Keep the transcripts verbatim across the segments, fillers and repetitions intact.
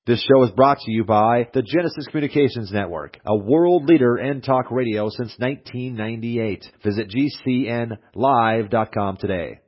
This show is brought to you by the Genesis Communications Network, a world leader in talk radio since nineteen ninety-eight. Visit G C N live dot com today.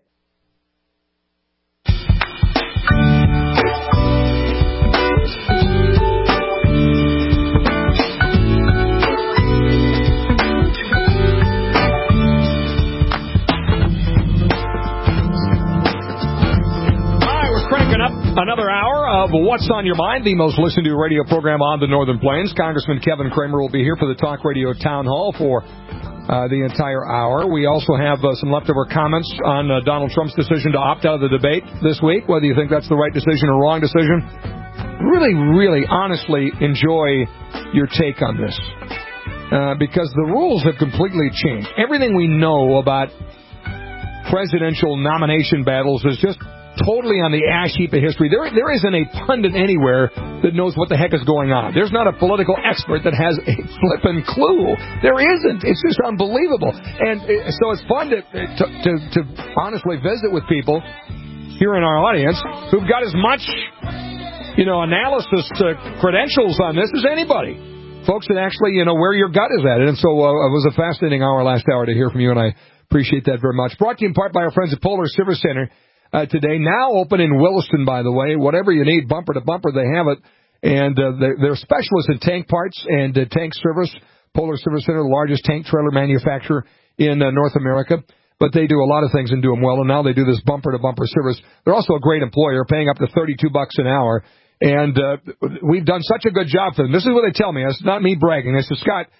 Another hour of What's on Your Mind, the most listened to radio program on the Northern Plains. Congressman Kevin Cramer will be here for the Talk Radio Town Hall for uh, the entire hour. We also have uh, some leftover comments on uh, Donald Trump's decision to opt out of the debate this week, whether you think that's the right decision or wrong decision. Really, really, honestly enjoy your take on this uh, because the rules have completely changed. Everything we know about presidential nomination battles is just totally on the ash heap of history. There, there isn't a pundit anywhere that knows what the heck is going on. There's not a political expert that has a flippin' clue. There isn't. It's just unbelievable. And so it's fun to, to, to, to honestly visit with people here in our audience who've got as much, you know, analysis uh, credentials on this as anybody. Folks that actually, you know, where your gut is at it. And so uh, it was a fascinating hour last hour to hear from you, and I appreciate that very much. Brought to you in part by our friends at Polar Service Center. Uh, today, now open in Williston, by the way. Whatever you need, bumper to bumper, they have it. And uh, they're, they're specialists in tank parts and uh, tank service. Polar Service Center, the largest tank trailer manufacturer in uh, North America. But they do a lot of things and do them well, and now they do this bumper-to-bumper service. They're also a great employer, paying up to thirty-two bucks an hour. And uh, we've done such a good job for them. This is what they tell me. It's not me bragging. This is Scott.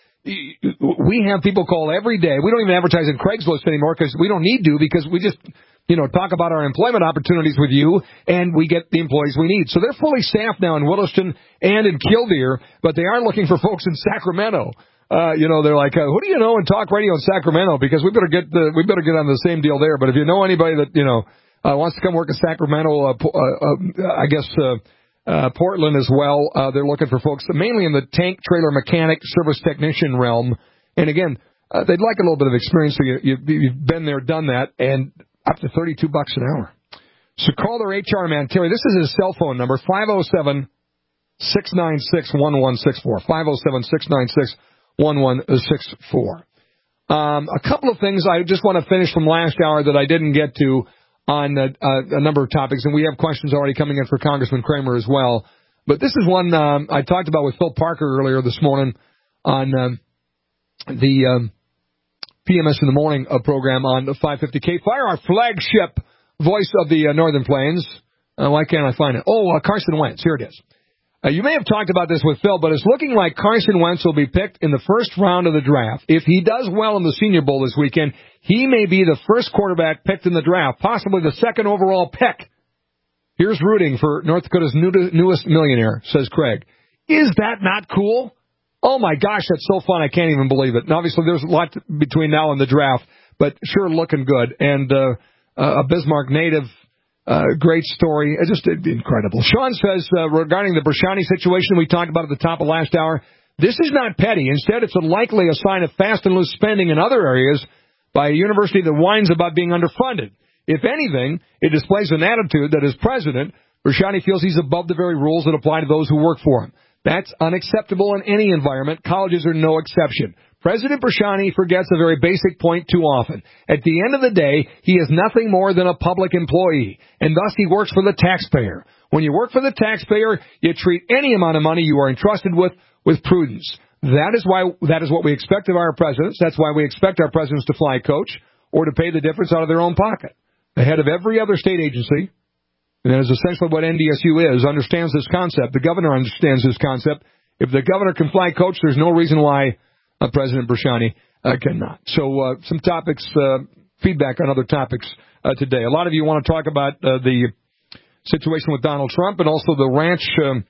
We have people call every day. We don't even advertise in Craigslist anymore because we don't need to because we just... you know, talk about our employment opportunities with you, and we get the employees we need. So they're fully staffed now in Williston and in Killdeer, but they are looking for folks in Sacramento. Uh, you know, they're like, uh, who do you know in talk radio in Sacramento? Because we better get the, we better get on the same deal there. But if you know anybody that, you know, uh, wants to come work in Sacramento, uh, uh, uh, I guess, uh, uh, Portland as well, uh, they're looking for folks mainly in the tank trailer mechanic service technician realm. And again, uh, they'd like a little bit of experience. So you, you, you've been there, done that, and up to thirty-two bucks an hour. So call their H R man, Terry. This is his cell phone number, five oh seven, six nine six, one one six four, five oh seven, six nine six, one one six four. Um, a couple of things I just want to finish from last hour that I didn't get to on uh, uh, a number of topics, and we have questions already coming in for Congressman Cramer as well. But this is one um, I talked about with Phil Parker earlier this morning on um, the... Um, P M S in the Morning uh, program on the five fifty K Fire, our flagship voice of the uh, Northern Plains. Uh, why can't I find it? Oh, uh, Carson Wentz. Here it is. Uh, you may have talked about this with Phil, but it's looking like Carson Wentz will be picked in the first round of the draft. If he does well in the Senior Bowl this weekend, he may be the first quarterback picked in the draft, possibly the second overall pick. Here's rooting for North Dakota's new, newest millionaire, says Craig. Is that not cool? Oh, my gosh, that's so fun. I can't even believe it. And obviously, there's a lot between now and the draft, but sure looking good. And uh, a Bismarck native, uh, great story. It's just incredible. Sean says, uh, regarding the Brashani situation we talked about at the top of last hour, this is not petty. Instead, it's a likely a sign of fast and loose spending in other areas by a university that whines about being underfunded. If anything, it displays an attitude that as president, Brashani feels he's above the very rules that apply to those who work for him. That's unacceptable in any environment. Colleges are no exception. President Brashani forgets a very basic point too often. At the end of the day, he is nothing more than a public employee, and thus he works for the taxpayer. When you work for the taxpayer, you treat any amount of money you are entrusted with with prudence. That is why that is what we expect of our presidents. That's why we expect our presidents to fly coach or to pay the difference out of their own pocket. The head of every other state agency, and that is essentially what N D S U is, understands this concept. The governor understands this concept. If the governor can fly coach, there's no reason why uh, President Brashani uh, cannot. So uh, some topics, uh, feedback on other topics uh, today. A lot of you want to talk about uh, the situation with Donald Trump and also the ranch um,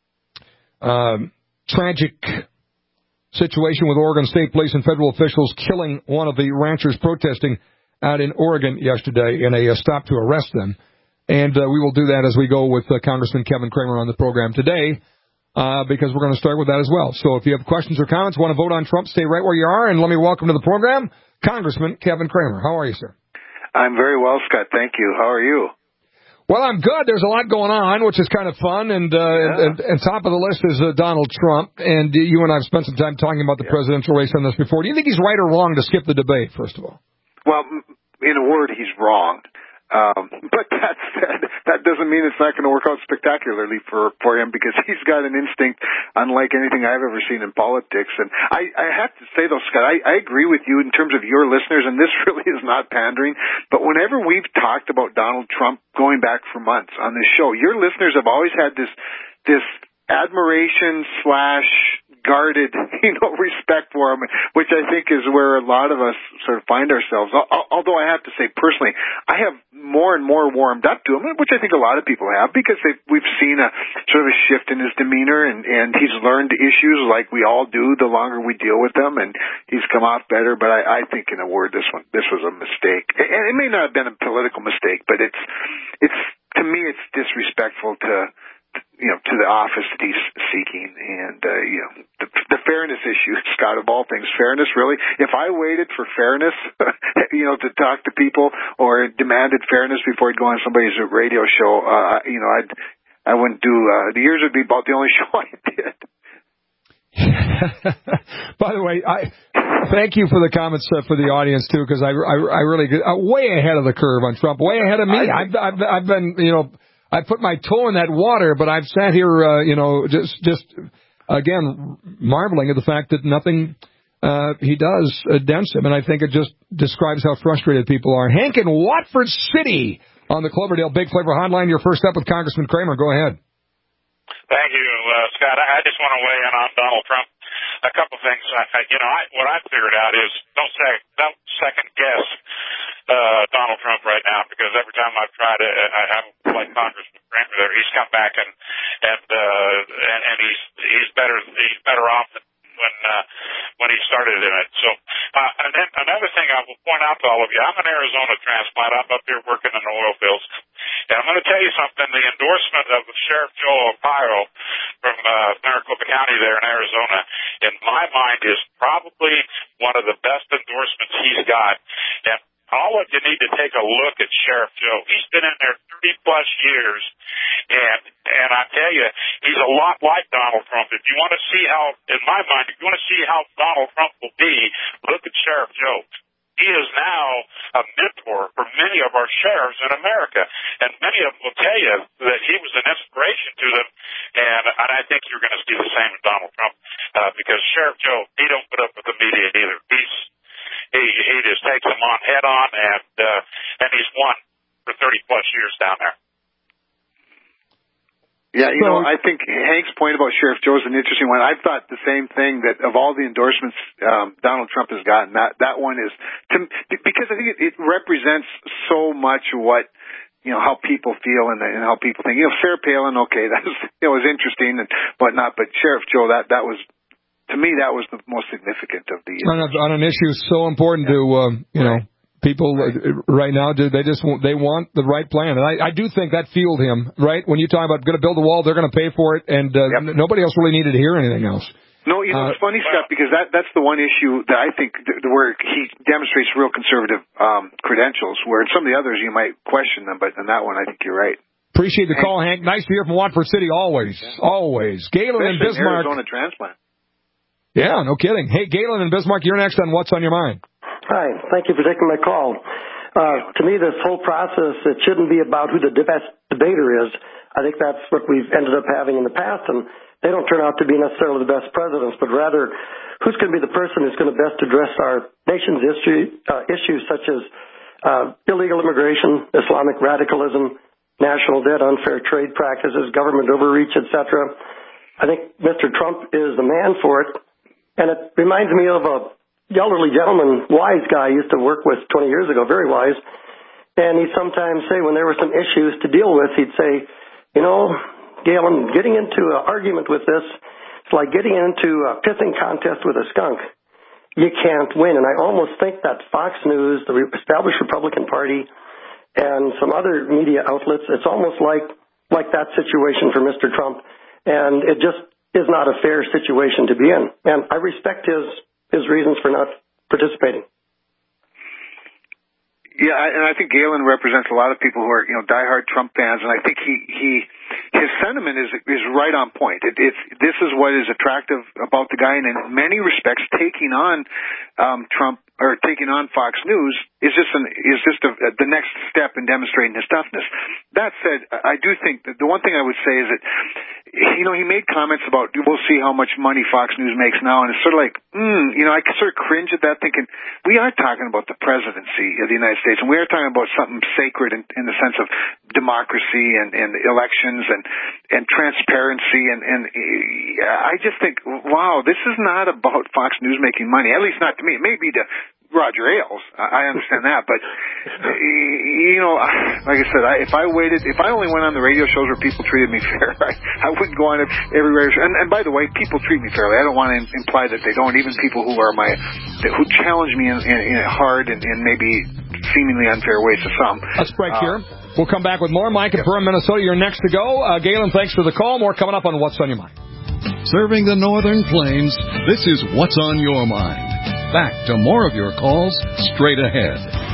uh, tragic situation with Oregon State Police and federal officials killing one of the ranchers protesting out in Oregon yesterday in a, a stop to arrest them. And uh, we will do that as we go with uh, Congressman Kevin Cramer on the program today, uh, because we're going to start with that as well. So if you have questions or comments, want to vote on Trump, stay right where you are, and let me welcome to the program Congressman Kevin Cramer. How are you, sir? I'm very well, Scott. Thank you. How are you? Well, I'm good. There's a lot going on, which is kind of fun. And, uh, yeah. and, and top of the list is uh, Donald Trump. And you and I have spent some time talking about the yeah. presidential race on this before. Do you think he's right or wrong to skip the debate, first of all? Well, in a word, he's wrong. Um, but that said, that doesn't mean it's not going to work out spectacularly for, for him, because he's got an instinct unlike anything I've ever seen in politics. And I, I have to say, though, Scott, I, I agree with you in terms of your listeners, and this really is not pandering, but whenever we've talked about Donald Trump going back for months on this show, your listeners have always had this, this admiration slash guarded, you know, respect for him, which I think is where a lot of us sort of find ourselves. Although I have to say, personally, I have more and more warmed up to him, which I think a lot of people have, because we've seen a sort of a shift in his demeanor, and, and he's learned issues like we all do the longer we deal with them, and he's come off better. But I, I think, in a word, this one, this was a mistake. And it may not have been a political mistake, but it's, it's, to me, it's disrespectful to, you know, to the office that he's seeking. And, uh, you know, the, the fairness issue, Scott, of all things, fairness, really. If I waited for fairness, you know, to talk to people or demanded fairness before I'd go on somebody's radio show, uh, you know, I'd, I wouldn't do, uh, the years would be about the only show I did. By the way, I thank you for the comments uh, for the audience too, because I, I, I really, uh, way ahead of the curve on Trump, way ahead of me. I've, I've, I've been, you know, I put my toe in that water, but I've sat here, uh, you know, just, just again, marveling at the fact that nothing uh, he does uh, dents him, and I think it just describes how frustrated people are. Hank in Watford City on the Cloverdale Big Flavor Hotline. You're first up with Congressman Kramer. Go ahead. Thank you, uh, Scott. I, I just want to weigh in on Donald Trump. A couple things. I, you know, I, what I figured out is don't say, don't second guess uh, Donald Trump right now, because every time I've tried to, I have like Congressman Kramer there, he's come back and and uh, and, and he's he's better he's better off than when uh, when he started in it. So, uh, and then another thing I will point out to all of you, I'm an Arizona transplant. I'm up here working in the oil fields, and I'm going to tell you something. The endorsement of Sheriff Joe Arpaio from uh, Maricopa County there in Arizona, in my mind, is probably one of the best endorsements he's got. And all of you need to take a look at Sheriff Joe. He's been in there thirty plus years, and and I tell you, he's a lot like Donald Trump. If you want to see how, in my mind, if you want to see how Donald Trump will be, look at Sheriff Joe. He is now a mentor for many of our sheriffs in America, and many of them will tell you that he was an inspiration to them, and, and I think you're going to see the same with Donald Trump, uh, because Sheriff Joe, he don't put up with the media either. He's He, he just takes them on head on, and uh, and he's won for thirty plus years down there. Yeah, you know, I think Hank's point about Sheriff Joe is an interesting one. I've thought the same thing, that of all the endorsements um, Donald Trump has gotten, that that one is, to, because I think it, it represents so much what, you know, how people feel and, and how people think. You know, Sarah Palin, okay, that was, it was interesting and whatnot, but Sheriff Joe, that that was, to me, that was the most significant of the on, a, on an issue so important yeah. to um, you right. know people right. right now. Do they just want, they want the right plan? And I, I do think that fueled him. Right, when you talk about going to build a wall, they're going to pay for it, and uh, yep. nobody else really needed to hear anything else. No, you know, it's uh, funny, Scott, because that that's the one issue that I think th- where he demonstrates real conservative um, credentials. Where in some of the others you might question them, but in that one, I think you're right. Appreciate the Hank. call, Hank. Nice to hear from Watford City. Always, yeah. always. Galen and Bismarck. Arizona transplant. Yeah, no kidding. Hey, Galen and Bismarck, you're next on What's on Your Mind. Hi, thank you for taking my call. Uh, to me, this whole process, it shouldn't be about who the best debater is. I think that's what we've ended up having in the past, and they don't turn out to be necessarily the best presidents, but rather who's going to be the person who's going to best address our nation's issue, uh, issues such as uh, illegal immigration, Islamic radicalism, national debt, unfair trade practices, government overreach, et cetera. I think Mister Trump is the man for it. And it reminds me of a elderly gentleman, wise guy I used to work with twenty years ago, very wise. And he'd sometimes say when there were some issues to deal with, he'd say, you know, Galen, getting into an argument with this, it's like getting into a pissing contest with a skunk. You can't win. And I almost think that Fox News, the established Republican Party, and some other media outlets, it's almost like, like that situation for Mister Trump. And it just is not a fair situation to be in. And I respect his his reasons for not participating. Yeah, and I think Galen represents a lot of people who are, you know, diehard Trump fans, and I think he, he his sentiment is is right on point. It, it's this is what is attractive about the guy, and in many respects, taking on um, Trump or taking on Fox News is just an is just a, the next step in demonstrating his toughness. That said, I do think that the one thing I would say is that, you know, he made comments about we'll see how much money Fox News makes now, and it's sort of like, mm, you know, I sort of cringe at that, thinking we are talking about the presidency of the United States, and we are talking about something sacred in, in the sense of democracy and, and elections and and transparency, and and I just think, wow, this is not about Fox News making money, at least not to me. It may be to Roger Ailes, I understand that, but you know, like I said, I, if I waited, if I only went on the radio shows where people treated me fair, I, I wouldn't go on every radio show. And, and by the way, people treat me fairly. I don't want to imply that they don't. Even people who are my, who challenge me in, in, in hard and, and maybe seemingly unfair ways to some. Let's break uh, here. We'll come back with more. Mike in Perham, Minnesota, you're next to go. Uh, Galen, thanks for the call. More coming up on What's on Your Mind. Serving the Northern Plains, this is What's on Your Mind. Back to more of your calls straight ahead.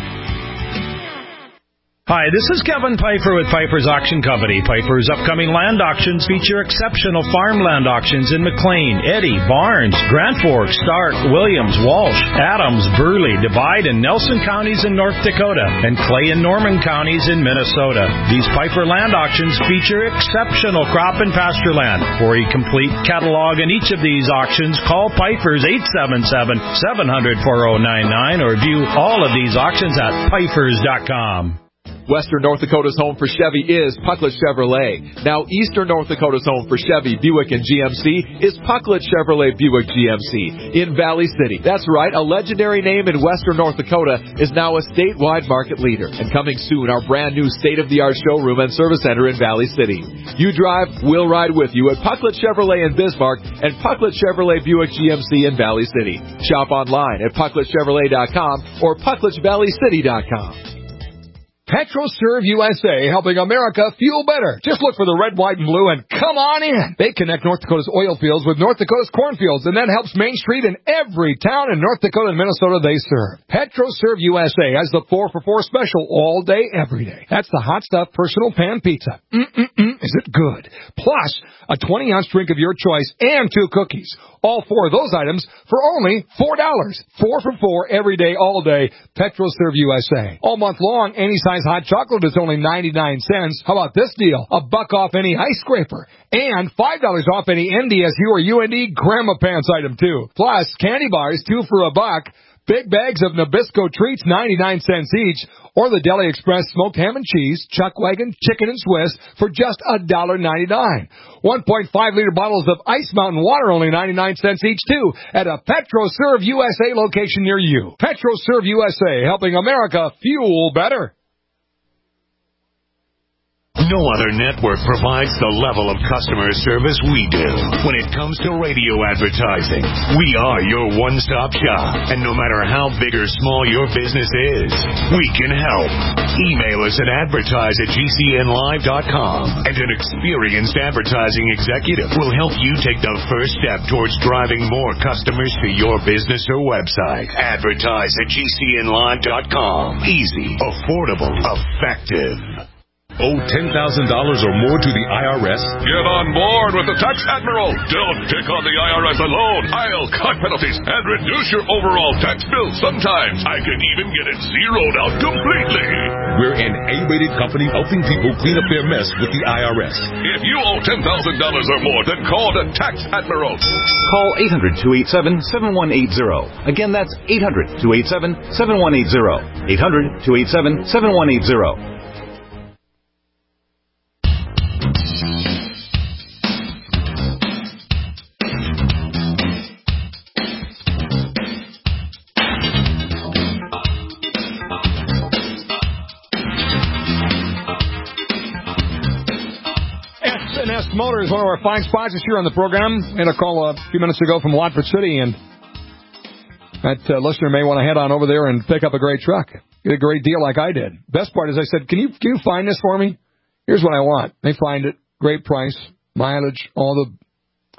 Hi, this is Kevin Piper with Piper's Auction Company. Piper's upcoming land auctions feature exceptional farmland auctions in McLean, Eddy, Barnes, Grand Forks, Stark, Williams, Walsh, Adams, Burley, Divide, and Nelson counties in North Dakota, and Clay and Norman counties in Minnesota. These Piper land auctions feature exceptional crop and pasture land. For a complete catalog in each of these auctions, call Piper's eight seven seven, seven hundred, four oh nine nine or view all of these auctions at pipers dot com. Western North Dakota's home for Chevy is Pucklet Chevrolet. Now, Eastern North Dakota's home for Chevy, Buick, and G M C is Pucklet Chevrolet Buick G M C in Valley City. That's right, a legendary name in Western North Dakota is now a statewide market leader. And coming soon, our brand new state-of-the-art showroom and service center in Valley City. You drive, we'll ride with you at Pucklet Chevrolet in Bismarck and Pucklet Chevrolet Buick G M C in Valley City. Shop online at pucklet chevrolet dot com or pucklet valley city dot com. PetroServe U S A, helping America fuel better. Just look for the red, white, and blue and come on in. They connect North Dakota's oil fields with North Dakota's cornfields, and that helps Main Street in every town in North Dakota and Minnesota they serve. PetroServe U S A has the four for four special all day, every day. That's the hot stuff personal pan pizza. Mm-mm-mm, is it good? Plus, a twenty ounce drink of your choice and two cookies. All four of those items for only four dollars. Four for four every day, all day. PetroServe U S A. All month long, any size hot chocolate is only ninety-nine cents. How about this deal? A buck off any ice scraper. And five dollars off any N D S U or U N D Grandma Pants item, too. Plus, candy bars, two for a buck. Big bags of Nabisco treats, ninety-nine cents each. Or the Deli Express smoked ham and cheese, chuck wagon, chicken, and Swiss for just one dollar ninety-nine. one point five liter bottles of Ice Mountain water, only ninety-nine cents each, too, at a PetroServe U S A location near you. PetroServe U S A, helping America fuel better. No other network provides the level of customer service we do. When it comes to radio advertising, we are your one-stop shop. And no matter how big or small your business is, we can help. Email us at advertise at g c n live dot com, and an experienced advertising executive will help you take the first step towards driving more customers to your business or website. Advertise at g c n live dot com. Easy, affordable, effective. Owe ten thousand dollars or more to the I R S? Get on board with the Tax Admiral. Don't take on the I R S alone. I'll cut penalties and reduce your overall tax bill. Sometimes I can even get it zeroed out completely. We're an A-rated company helping people clean up their mess with the I R S. If you owe ten thousand dollars or more, then call the Tax Admiral. Call eight hundred, two eight seven, seven one eight zero. Again, that's eight hundred, two eight seven, seven one eight zero. eight hundred, two eight seven, seven one eight zero. Motors, one of our fine sponsors here on the program. Made a call a few minutes ago from Watford City, and that uh, listener may want to head on over there and pick up a great truck. Get a great deal like I did. Best part is I said, can you, can you find this for me? Here's what I want. They find it. Great price, mileage, all the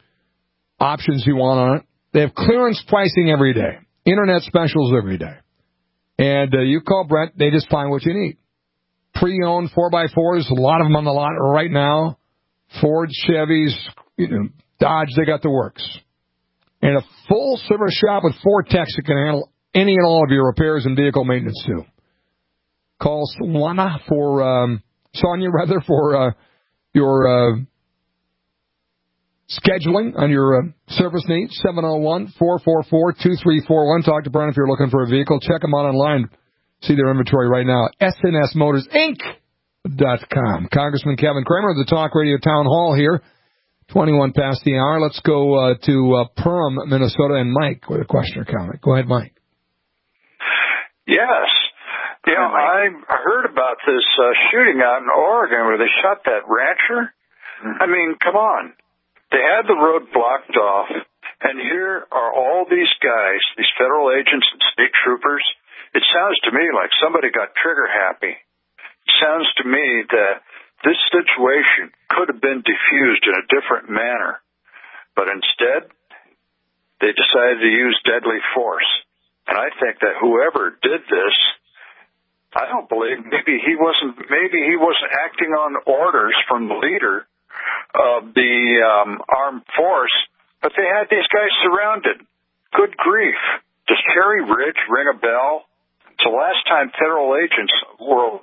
options you want on it. They have clearance pricing every day. Internet specials every day. And uh, you call Brent, they just find what you need. Pre-owned four by fours, a lot of them on the lot right now. Ford, Chevys, you know, Dodge, they got the works. And a full service shop with four techs that can handle any and all of your repairs and vehicle maintenance too. Call Sonia for um, Sonia rather for uh, your uh, scheduling on your uh, service needs. seven oh one, four four four, two three four one. Talk to Brian if you're looking for a vehicle. Check them out online. See their inventory right now. S N S Motors Inc dot com. Congressman Kevin Cramer of the Talk Radio Town Hall here. twenty-one past the hour. Let's go uh, to uh, Perham, Minnesota, and Mike with a question or comment. Go ahead, Mike. Yes. You know, I heard about this uh, shooting out in Oregon where they shot that rancher. I mean, come on. They had the road blocked off, and here are all these guys, these federal agents and state troopers. It sounds to me like somebody got trigger happy. It sounds to me that this situation could have been diffused in a different manner, but instead they decided to use deadly force. And I think that whoever did this, I don't believe maybe he wasn't maybe he wasn't acting on orders from the leader of the um, armed force, but they had these guys surrounded. Good grief! Does Cherry Ridge ring a bell? It's the last time federal agents were,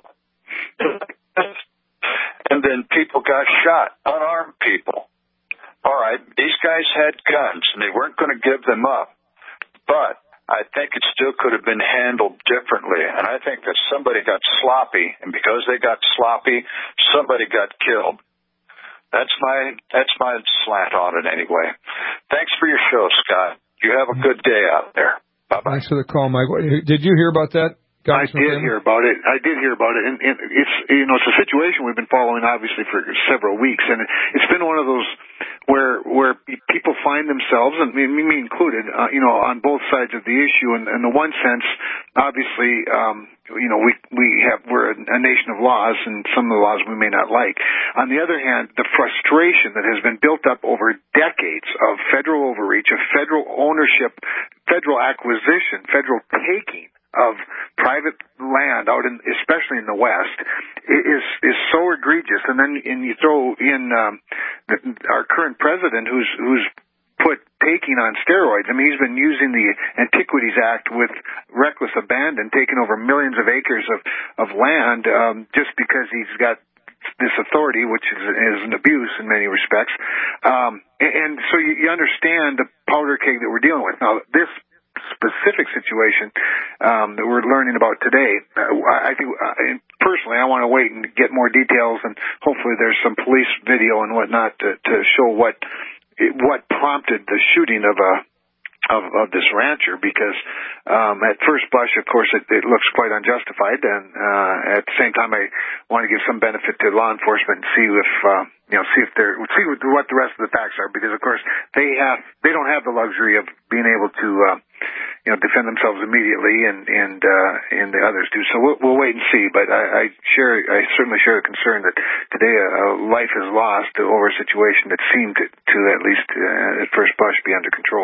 and then people got shot, unarmed people. All right, these guys had guns, and they weren't going to give them up, but I think it still could have been handled differently, and I think that somebody got sloppy, and because they got sloppy, somebody got killed. That's my that's my slant on it anyway. Thanks for your show, Scott. You have a good day out there. Bye-bye. Thanks for the call, Mike. Did you hear about that? I did hear about it. I did hear about it, and, and it's you know it's a situation we've been following obviously for several weeks, and it's been one of those where where people find themselves, and me, me included, uh, you know, on both sides of the issue. And in the one sense, obviously, um, you know, we we have we're a nation of laws, and some of the laws we may not like. On the other hand, the frustration that has been built up over decades of federal overreach, of federal ownership, federal acquisition, federal taking of private land out in, especially in the West, is is so egregious. And then and you throw in um, the, our current president, who's who's put taking on steroids. I mean, he's been using the Antiquities Act with reckless abandon, taking over millions of acres of of land um, just because he's got this authority, which is, is an abuse in many respects. Um, and, and so you, you understand the powder keg that we're dealing with now. This specific situation um, that we're learning about today, uh, I think uh, personally I want to wait and get more details, and hopefully there's some police video and whatnot to, to show what what prompted the shooting of a of, of this rancher, because um, at first blush, of course, it, it looks quite unjustified, and uh, at the same time, I want to give some benefit to law enforcement and see if uh, you know, see if they're see what, what the rest of the facts are, because of course they have they don't have the luxury of being able to uh, you know defend themselves immediately, and and uh, and the others do. So we'll, we'll wait and see. But I, I share I certainly share the concern that today a, a life is lost over a situation that seemed to, to at least uh, at first blush be under control.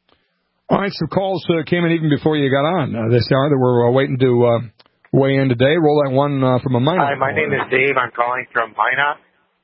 All right, some calls uh, came in even before you got on uh, this hour that we're uh, waiting to uh, weigh in today. Roll that one uh, from a Minot. Hi, my name is Dave. I'm calling from Minot,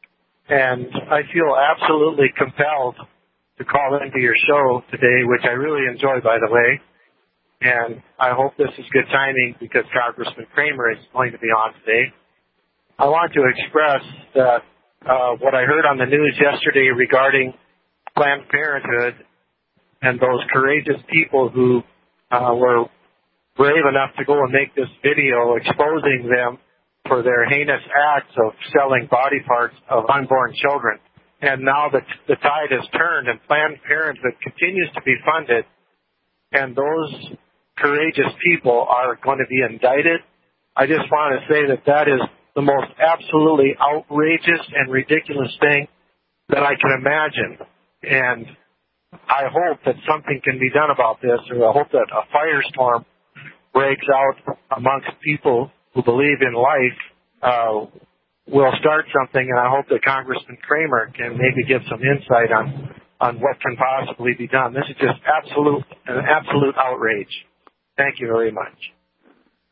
and I feel absolutely compelled to call into your show today, which I really enjoy, by the way. And I hope this is good timing because Congressman Cramer is going to be on today. I want to express that uh, what I heard on the news yesterday regarding Planned Parenthood and those courageous people who uh, were brave enough to go and make this video exposing them for their heinous acts of selling body parts of unborn children. And now that the tide has turned and Planned Parenthood continues to be funded, and those courageous people are going to be indicted, I just want to say that that is the most absolutely outrageous and ridiculous thing that I can imagine. And I hope that something can be done about this, or I hope that a firestorm breaks out amongst people who believe in life. Uh, we'll start something, and I hope that Congressman Cramer can maybe give some insight on, on what can possibly be done. This is just absolute, an absolute outrage. Thank you very much.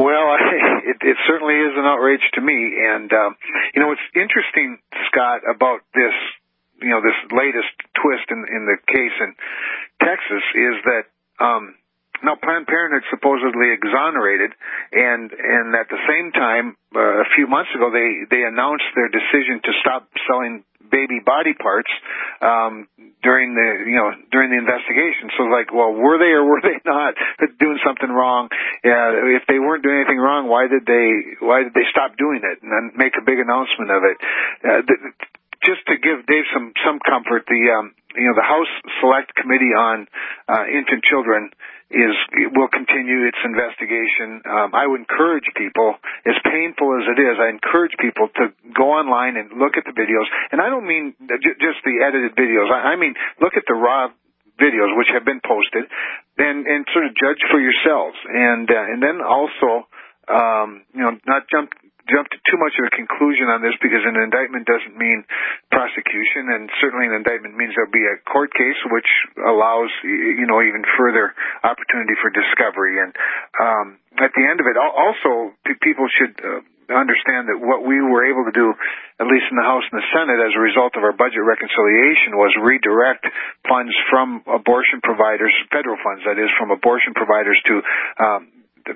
Well, it, it certainly is an outrage to me. And, um, you know, what's interesting, Scott, about this, you know, this latest twist in, in the case in Texas is that, um, now Planned Parenthood supposedly exonerated, and, and at the same time, uh, a few months ago, they, they announced their decision to stop selling baby body parts, um, during the, you know, during the investigation. So like, well, were they or were they not doing something wrong? Uh, if they weren't doing anything wrong, why did they, why did they stop doing it and then make a big announcement of it? Uh, the, just to give Dave some, some comfort, the, um, you know, the House Select Committee on, uh, Infant Children is, will continue its investigation. Um, I would encourage people, as painful as it is, I encourage people to go online and look at the videos. And I don't mean j- just the edited videos. I, I mean, look at the raw videos which have been posted and, and sort of judge for yourselves. And, uh, and then also, um, you know, not jump, jump to too much of a conclusion on this, because an indictment doesn't mean prosecution, and certainly an indictment means there'll be a court case, which allows, you know, even further opportunity for discovery. And um, at the end of it, also people should uh, understand that what we were able to do, at least in the House and the Senate, as a result of our budget reconciliation, was redirect funds from abortion providers, federal funds, that is, from abortion providers to um,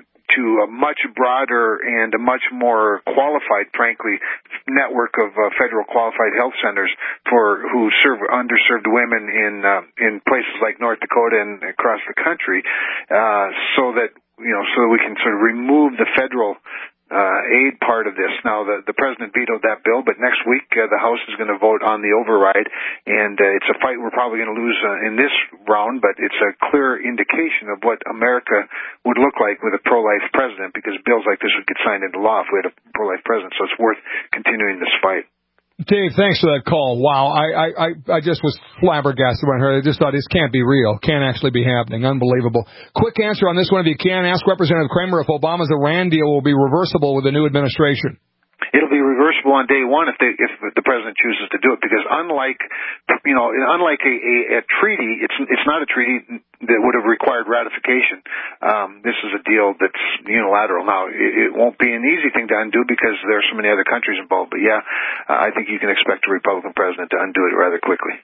to a much broader and a much more qualified, frankly, network of uh, federal qualified health centers for who serve underserved women in uh, in places like North Dakota and across the country, uh, so that you know, so that we can sort of remove the federal Uh, aid part of this. Now, the, the president vetoed that bill, but next week uh, the House is going to vote on the override, and uh, it's a fight we're probably going to lose uh, in this round, but it's a clear indication of what America would look like with a pro-life president, because bills like this would get signed into law if we had a pro-life president, so it's worth continuing this fight. Dave, thanks for that call. Wow, I, I, I just was flabbergasted when I heard it. I just thought this can't be real. Can't actually be happening. Unbelievable. Quick answer on this one if you can. Ask Representative Kramer if Obama's Iran deal will be reversible with the new administration. It'll be reversible on day one if, they, if the president chooses to do it, because unlike, you know, unlike a, a, a treaty, it's it's not a treaty that would have required ratification. Um, this is a deal that's unilateral. Now, it, it won't be an easy thing to undo because there are so many other countries involved. But yeah, uh, I think you can expect a Republican president to undo it rather quickly.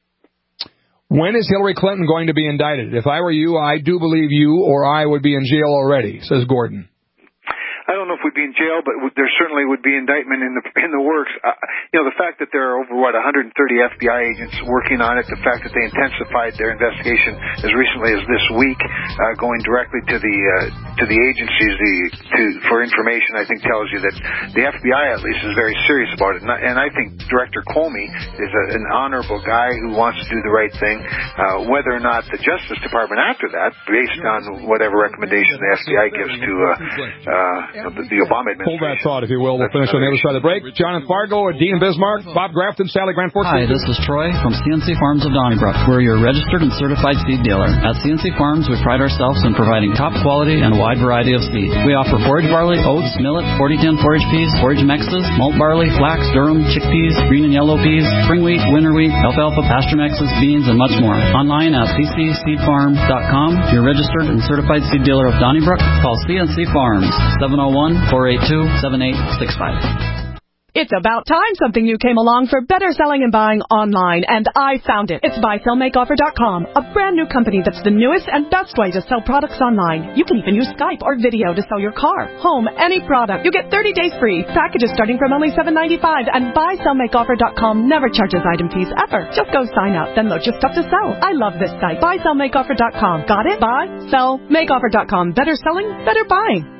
When is Hillary Clinton going to be indicted? If I were you, I do believe you or I would be in jail already, says Gordon. I don't know if we'd be in jail, but there certainly would be indictment in the in the works. Uh, you know, the fact that there are over, what, one hundred thirty F B I agents working on it, the fact that they intensified their investigation as recently as this week, uh, going directly to the uh, to the agencies the, to, for information, I think tells you that the F B I, at least, is very serious about it. And I, and I think Director Comey is a, an honorable guy who wants to do the right thing. Uh, whether or not the Justice Department after that, based on whatever recommendation the F B I gives to uh, uh, The, the Obama administration. Hold that thought, if you will. We'll finish on the other side of the break. John and Fargo, Dean Bismarck, Bob Grafton, Sally Grant Fortune. Hi, this is Troy from C N C Farms of Donnybrook. We're your registered and certified seed dealer. At C N C Farms, we pride ourselves in providing top quality and a wide variety of seed. We offer forage barley, oats, millet, forty ten forage peas, forage mixes, malt barley, flax, durum, chickpeas, green and yellow peas, spring wheat, winter wheat, alfalfa, pasture mixes, beans, and much more. Online at c c seed farm dot com. Your registered and certified seed dealer of Donnybrook. Call C N C Farms, seven oh one, four eight two, seven eight six five. It's about time something new came along for better selling and buying online, and I found it. It's buy sell make offer dot com, a brand new company that's the newest and best way to sell products online. You can even use Skype or video to sell your car, home, any product. You get thirty days free. Packages starting from only seven ninety-five, and buy sell make offer dot com never charges item fees ever. Just go sign up, then load your stuff to sell. I love this site. buy sell make offer dot com. Got it? buy sell make offer dot com. Better selling, better buying.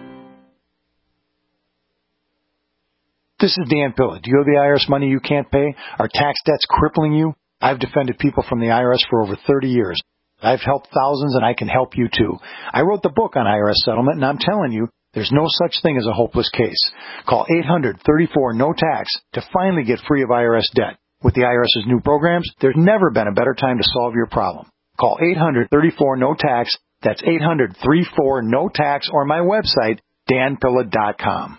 This is Dan Pilla. Do you owe the I R S money you can't pay? Are tax debts crippling you? I've defended people from the I R S for over thirty years. I've helped thousands, and I can help you too. I wrote the book on I R S settlement, and I'm telling you, there's no such thing as a hopeless case. Call eight hundred, thirty-four, no tax to finally get free of I R S debt. With the IRS's new programs, there's never been a better time to solve your problem. Call eight hundred, thirty-four, no tax. That's eight hundred, thirty-four, no tax, or my website, dan pilla dot com.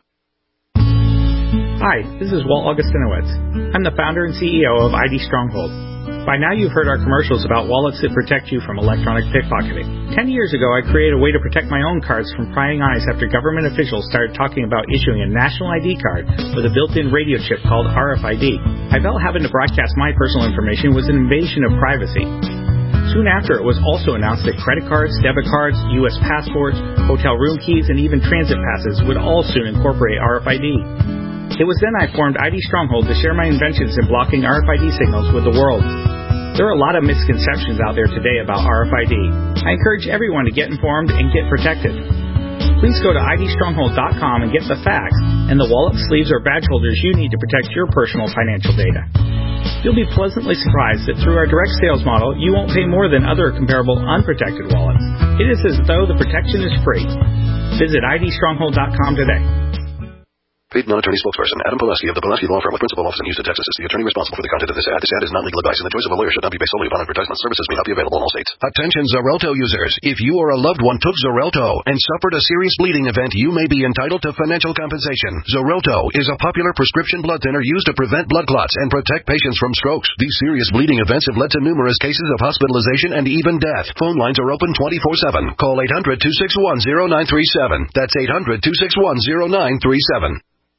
Hi, this is Walt Augustinowicz. I'm the founder and C E O of I D Stronghold. By now you've heard our commercials about wallets that protect you from electronic pickpocketing. Ten years ago, I created a way to protect my own cards from prying eyes after government officials started talking about issuing a national I D card with a built-in radio chip called R F I D. I felt having to broadcast my personal information was an invasion of privacy. Soon after, it was also announced that credit cards, debit cards, U S passports, hotel room keys, and even transit passes would all soon incorporate R F I D. It was then I formed I D Stronghold to share my inventions in blocking R F I D signals with the world. There are a lot of misconceptions out there today about R F I D. I encourage everyone to get informed and get protected. Please go to I D stronghold dot com and get the facts and the wallet, sleeves, or badge holders you need to protect your personal financial data. You'll be pleasantly surprised that through our direct sales model, you won't pay more than other comparable unprotected wallets. It is as though the protection is free. Visit I D stronghold dot com today. Paid non-attorney spokesperson Adam Pileski of the Pileski Law Firm with principal office in Houston, Texas is the attorney responsible for the content of this ad. This ad is not legal advice, and the choice of a lawyer should not be based solely upon advertisement. Services may not be available in all states. Attention Xarelto users. If you or a loved one took Xarelto and suffered a serious bleeding event, you may be entitled to financial compensation. Xarelto is a popular prescription blood thinner used to prevent blood clots and protect patients from strokes. These serious bleeding events have led to numerous cases of hospitalization and even death. Phone lines are open twenty-four seven. Call eight hundred, two six one, zero nine three seven. That's eight hundred, two six one, zero nine three seven.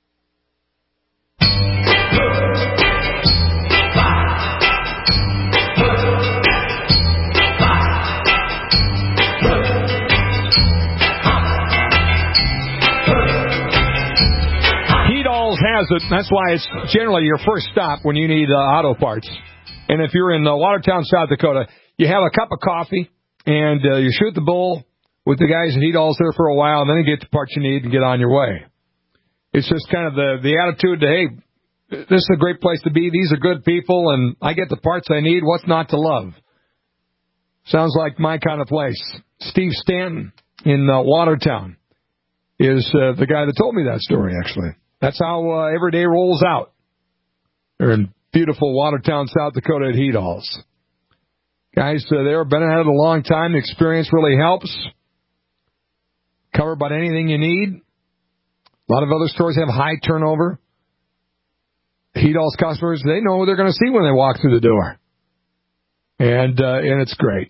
Has it. That's why it's generally your first stop when you need uh, auto parts. And if you're in uh, Watertown, South Dakota, you have a cup of coffee and uh, you shoot the bull with the guys at Heat-Alls there for a while, and then you get the parts you need and get on your way. It's just kind of the, the attitude that, hey, this is a great place to be. These are good people, and I get the parts I need. What's not to love? Sounds like my kind of place. Steve Stanton in uh, Watertown is uh, the guy that told me that story, actually. That's how uh, every day rolls out. They're in beautiful Watertown, South Dakota at Heat-Alls. Guys, uh, they've been at it a long time. The experience really helps. Cover about anything you need. A lot of other stores have high turnover. Heat-Alls customers, they know who they're going to see when they walk through the door. And uh, and it's great.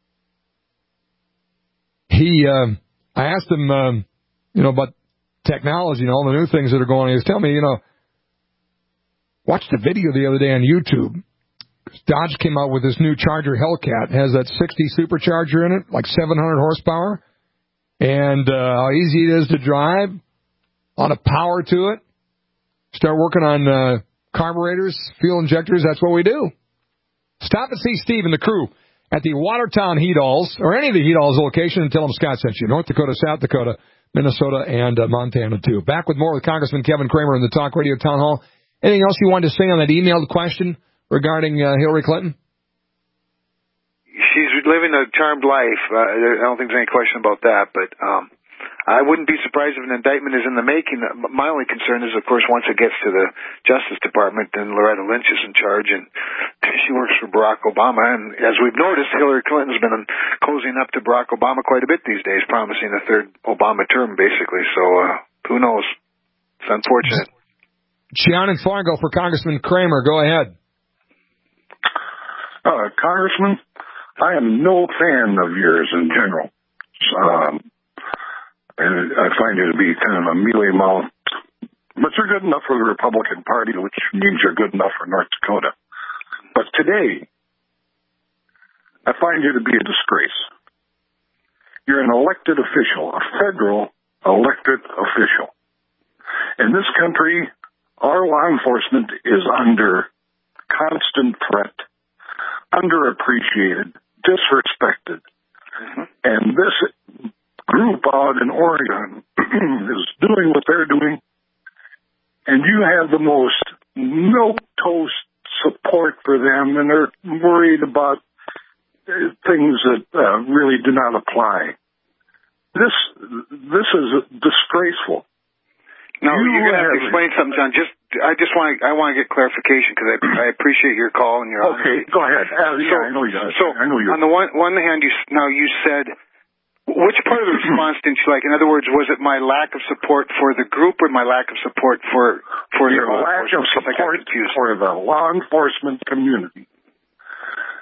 He, uh, I asked him, um, you know, about technology and all the new things that are going on. He was telling me, you know, watched a video the other day on YouTube. Dodge came out with this new Charger Hellcat. It has that sixty supercharger in it, like seven hundred horsepower. And uh, how easy it is to drive. A lot of power to it. Start working on uh, carburetors, fuel injectors. That's what we do. Stop and see Steve and the crew at the Watertown Heat-Alls, or any of the Heat-Alls location, and tell them Scott sent you. North Dakota, South Dakota, Minnesota, and uh, Montana, too. Back with more with Congressman Kevin Kramer in the Talk Radio Town Hall. Anything else you wanted to say on that emailed question regarding uh, Hillary Clinton? She's living a charmed life. Uh, I don't think there's any question about that, but um, I wouldn't be surprised if an indictment is in the making. My only concern is, of course, once it gets to the Justice Department, then Loretta Lynch is in charge, and she works for Barack Obama. And as we've noticed, Hillary Clinton's been cozying up to Barack Obama quite a bit these days, promising a third Obama term, basically. So uh, who knows? It's unfortunate. John in Fargo for Congressman Kramer. Go ahead. Uh, Congressman, I am no fan of yours in general. Um, and I find you to be kind of a mealy mouth. But you're good enough for the Republican Party, which means you're good enough for North Dakota. But today, I find you to be a disgrace. You're an elected official, a federal elected official. In this country, our law enforcement is under constant threat, underappreciated, disrespected. Mm-hmm. And this group out in Oregon is doing what they're doing, and you have the most milquetoast support for them, and they're worried about things that uh, really do not apply. This this is disgraceful. No, you you're going to have to explain something, John. Just, I just want to, I want to get clarification because I, I appreciate your call and your. Okay, honesty. go ahead. Uh, yeah, so, I know you. So, I know you. On the one one hand, you now you said, which part of the response didn't you like? In other words, was it my lack of support for the group or my lack of support for for your law lack of support for the law enforcement community?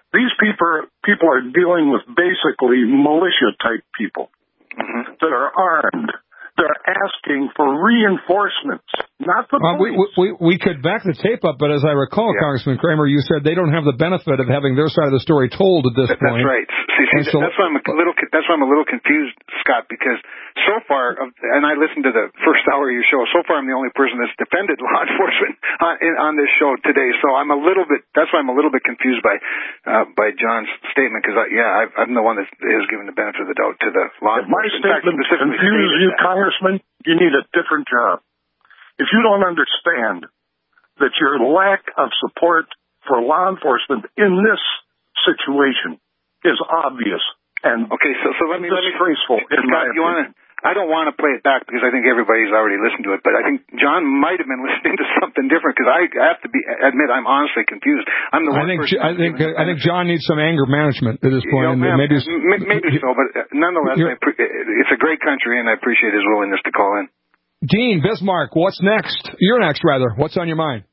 These people people are dealing with basically militia-type people mm-hmm. that are armed. They're asking for reinforcements, not the uh, we, we we could back the tape up, but as I recall, yeah. Congressman Kramer, you said they don't have the benefit of having their side of the story told at this that, point. That's right. See, see, so, that's why I'm a little that's why I'm a little confused, Scott, because so far, and I listened to the first hour of your show. So far, I'm the only person that's defended law enforcement on, in, on this show today. So I'm a little bit. That's why I'm a little bit confused by uh, by John's statement, because yeah, I've, I'm the one that has given the benefit of the doubt to the law if enforcement. My statement confuses you, Congressman. You need a different job. If you don't understand that your lack of support for law enforcement in this situation is obvious and okay, so so let me let me disgraceful. Scott, in my you want to? I don't want to play it back because I think everybody's already listened to it, but I think John might have been listening to something different, because I have to be admit I'm honestly confused. I'm the one I think person. I think I think John needs some anger management at this point. You know, maybe maybe so, but nonetheless, I pre- it's a great country, and I appreciate his willingness to call in. Dean Bismarck, what's next? You're next, rather. What's on your mind?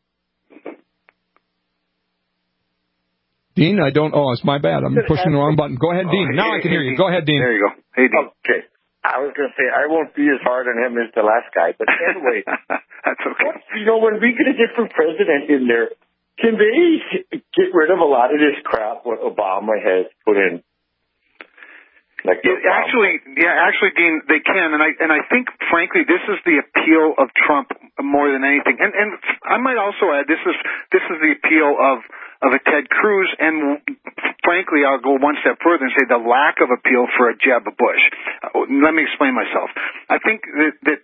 Dean, I don't. Oh, it's my bad. I'm pushing the wrong button. Go ahead, Dean. Oh, now hey, I can hear you. Go ahead, Dean. There you go. Hey, Dean. Okay. I was going to say, I won't be as hard on him as the last guy, but anyway. That's okay. What, you know, when we get a different president in there, can they get rid of a lot of this crap what Obama has put in? Like yeah, actually, yeah, actually, Dean, they can, and I and I think, frankly, this is the appeal of Trump more than anything. And and I might also add, this is this is the appeal of of a Ted Cruz, and frankly, I'll go one step further and say the lack of appeal for a Jeb Bush. Uh, let me explain myself. I think that, that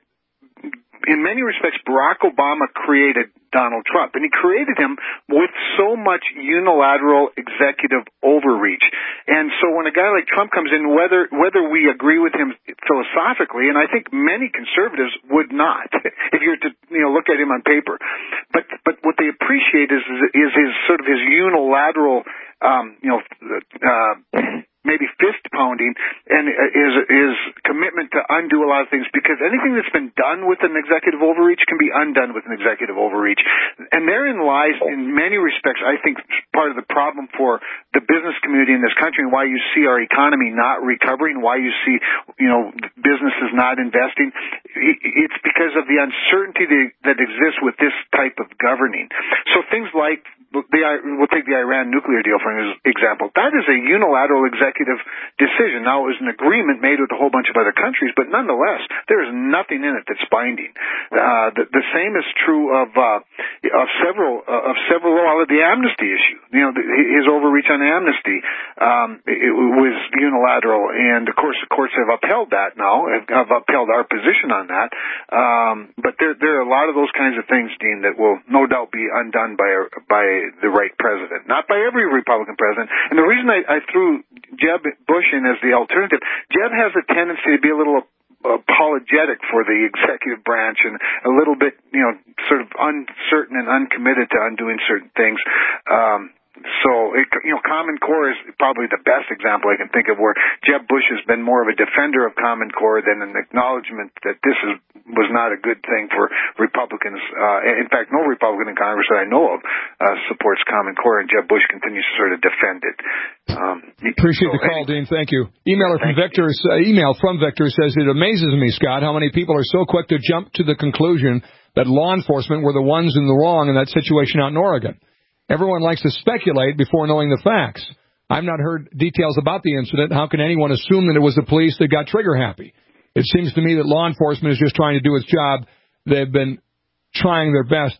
in many respects, Barack Obama created Donald Trump, and he created him with so much unilateral executive overreach. And so when a guy like Trump comes in, whether whether we agree with him philosophically, and I think many conservatives would not, if you were to you know look at him on paper, but but what they appreciate is is his sort of his unilateral um, you know uh, maybe fist pounding and his his commitment to undo a lot of things, because anything that's been done with an executive overreach can be undone with an executive overreach. And therein lies, in many respects, I think, part of the problem for the business community in this country, and why you see our economy not recovering, why you see, you know, businesses not investing. It's because of the uncertainty that exists with this type of governing. So things like the, we'll take the Iran nuclear deal for example. That is a unilateral executive decision. Now, it was an agreement made with a whole bunch of other countries, but nonetheless, there is nothing in it that's binding. Uh, the, the same is true of uh, of several uh, of several well, the amnesty issue. You know, the, his overreach on amnesty um, it was unilateral, and of course, the courts have upheld that now. Have upheld our position on that. Um, but there there are a lot of those kinds of things, Dean, that will no doubt be undone by a, by the right president, not by every Republican president. And the reason I, I threw Jeb Bush in as the alternative, Jeb has a tendency to be a little apologetic for the executive branch and a little bit, you know, sort of uncertain and uncommitted to undoing certain things. Um, So, it, you know, Common Core is probably the best example I can think of where Jeb Bush has been more of a defender of Common Core than an acknowledgement that this is, was not a good thing for Republicans. Uh, in fact, no Republican in Congress that I know of uh, supports Common Core, and Jeb Bush continues to sort of defend it. Um, Appreciate so, the call, Dean. Thank you. Emailer from Thank Victor, uh, email from Victor says, it amazes me, Scott, how many people are so quick to jump to the conclusion that law enforcement were the ones in the wrong in that situation out in Oregon. Everyone likes to speculate before knowing the facts. I've not heard details about the incident. How can anyone assume that it was the police that got trigger happy? It seems to me that law enforcement is just trying to do its job. They've been trying their best.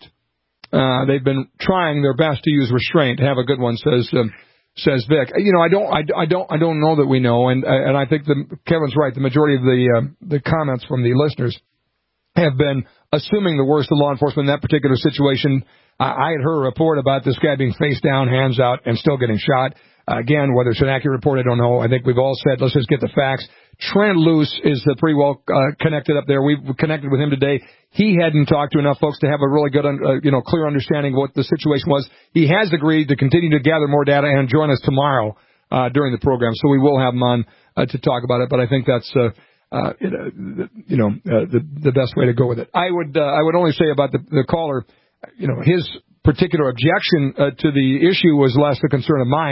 Uh, they've been trying their best to use restraint. Have a good one, says um, says Vic. You know, I don't, I, I don't, I don't know that we know, and and I think the, Kevin's right. The majority of the uh, the comments from the listeners have been assuming the worst of law enforcement in that particular situation. I had heard a report about this guy being face down, hands out, and still getting shot. Uh, again, whether it's an accurate report, I don't know. I think we've all said, let's just get the facts. Trent Luce is uh, pretty well uh, connected up there. We've connected with him today. He hadn't talked to enough folks to have a really good, uh, you know, clear understanding of what the situation was. He has agreed to continue to gather more data and join us tomorrow uh, during the program. So we will have him on uh, to talk about it. But I think that's, uh, uh, you know, uh, the the best way to go with it. I would uh, I would only say about the, the caller. You know, his particular objection uh, to the issue was less a concern of mine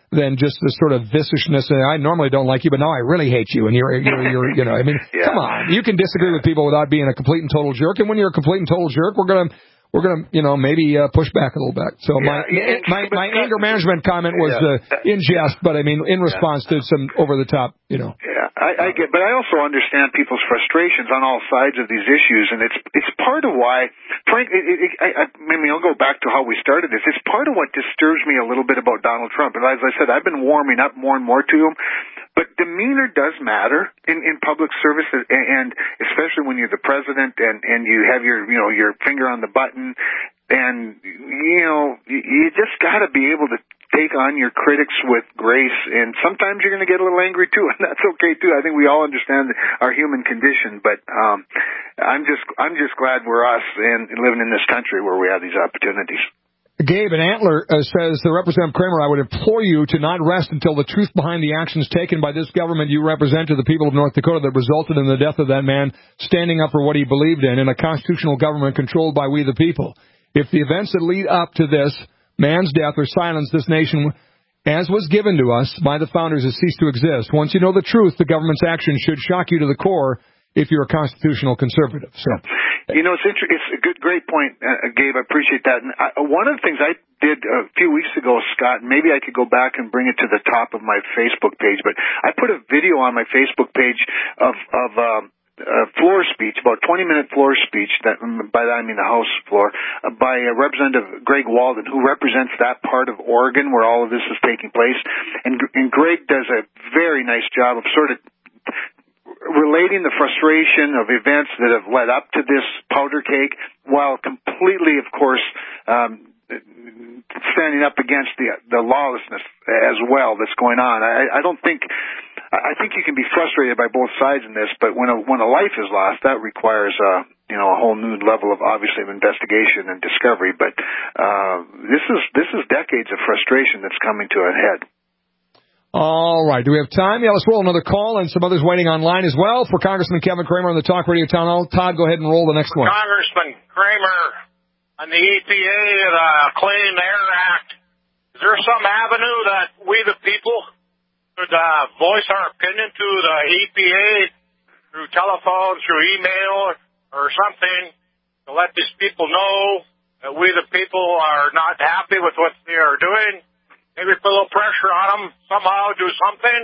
than just the sort of viciousness. I normally don't like you, but now I really hate you. And you're, you're, you're you know, I mean, yeah. come on. You can disagree with people without being a complete and total jerk. And when you're a complete and total jerk, we're going to, we're going to, you know, maybe uh, push back a little bit. So my yeah, my, my anger management comment was yeah. uh, in jest, but I mean in response yeah. to some over-the-top, you know. Yeah, I, I get, but I also understand people's frustrations on all sides of these issues, and it's it's part of why, Frank. It, it, I, I, maybe I'll go back to how we started this. It's part of what disturbs me a little bit about Donald Trump. And as I said, I've been warming up more and more to him. But demeanor does matter in, in public service, and especially when you're the president and, and you have your, you know, your finger on the button, and, you know, you just got to be able to take on your critics with grace, and sometimes you're going to get a little angry too, and that's okay too. I think we all understand our human condition, but um, I'm just I'm just glad we're us and living in this country where we have these opportunities. Gabe and Antler uh, says, to Representative Kramer, I would implore you to not rest until the truth behind the actions taken by this government you represent to the people of North Dakota that resulted in the death of that man standing up for what he believed in, in a constitutional government controlled by we the people. If the events that lead up to this man's death or silence, this nation, as was given to us by the founders, has ceased to exist. Once you know the truth, the government's actions should shock you to the core if you're a constitutional conservative. So, you know, it's inter- it's a good, great point, uh, Gabe. I appreciate that. And I, one of the things I did a few weeks ago, Scott, and maybe I could go back and bring it to the top of my Facebook page, but I put a video on my Facebook page of of um, a floor speech, about twenty minute floor speech. That by that I mean the House floor, uh, by uh, Representative Greg Walden, who represents that part of Oregon where all of this is taking place. And, and Greg does a very nice job of sort of relating the frustration of events that have led up to this powder keg, while completely, of course, um, standing up against the the lawlessness as well that's going on. I, I don't think I think you can be frustrated by both sides in this, but when a when a life is lost, that requires uh, you know a whole new level of obviously of investigation and discovery. But uh, this is this is decades of frustration that's coming to a head. All right. Do we have time? Yeah, let's roll another call, and some others waiting online as well for Congressman Kevin Kramer on the Talk Radio Town Hall. Todd, go ahead and roll the next one. Congressman Kramer, on the E P A, the Clean Air Act, is there some avenue that we the people could uh, voice our opinion to the E P A through telephone, through email, or something to let these people know that we the people are not happy with what they are doing? Maybe put a little pressure on them, somehow do something.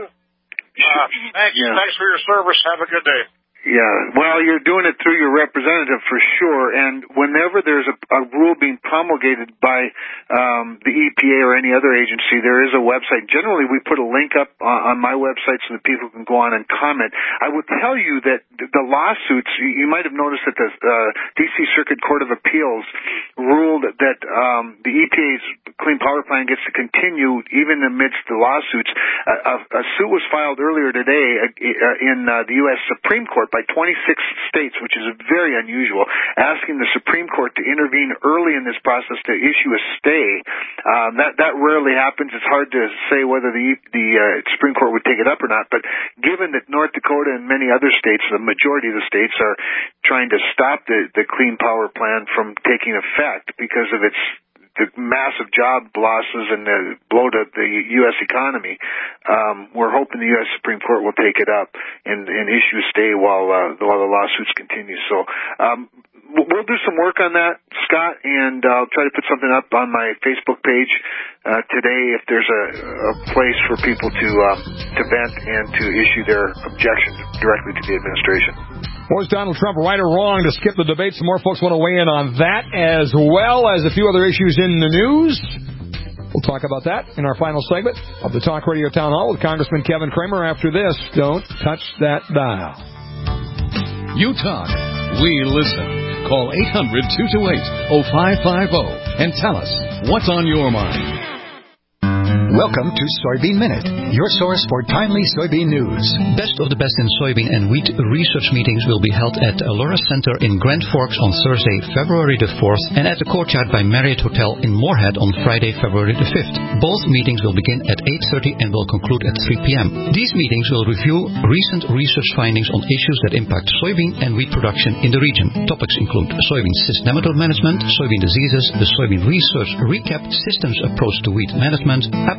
Uh, thanks, yeah. thanks for your service. Have a good day. Yeah, well, you're doing it through your representative for sure, and whenever there's a, a rule being promulgated by um, the E P A or any other agency, there is a website. Generally, we put a link up on, on my website so that people can go on and comment. I will tell you that the lawsuits, you might have noticed that the uh, D C Circuit Court of Appeals ruled that um, the E P A's Clean Power Plan gets to continue even amidst the lawsuits. Uh, a, a suit was filed earlier today uh, in uh, the U S Supreme Court by twenty-six states, which is very unusual, asking the Supreme Court to intervene early in this process to issue a stay. Um, that that rarely happens. It's hard to say whether the the uh, Supreme Court would take it up or not. But given that North Dakota and many other states, the majority of the states, are trying to stop the the Clean Power Plan from taking effect because of its the massive job losses and the blow to the U S economy, um, we're hoping the U S Supreme Court will take it up and, and issue a stay while, uh, while the lawsuits continue. So, um, we'll do some work on that, Scott, and I'll try to put something up on my Facebook page, uh, today if there's a, a place for people to, um, to vent and to issue their objections directly to the administration. Was Donald Trump right or wrong to skip the debate? Some more folks want to weigh in on that, as well as a few other issues in the news. We'll talk about that in our final segment of the Talk Radio Town Hall with Congressman Kevin Kramer. After this, don't touch that dial. You talk, we listen. Call eight hundred, two two eight, oh five five oh and tell us what's on your mind. Welcome to Soybean Minute, your source for timely soybean news. Best of the best in soybean and wheat research meetings will be held at Allura Center in Grand Forks on Thursday, February the fourth, and at the Courtyard by Marriott Hotel in Moorhead on Friday, February the fifth. Both meetings will begin at eight thirty and will conclude at three p.m. These meetings will review recent research findings on issues that impact soybean and wheat production in the region. Topics include soybean cyst nematode management, soybean diseases, the soybean research recap, systems approach to wheat management, application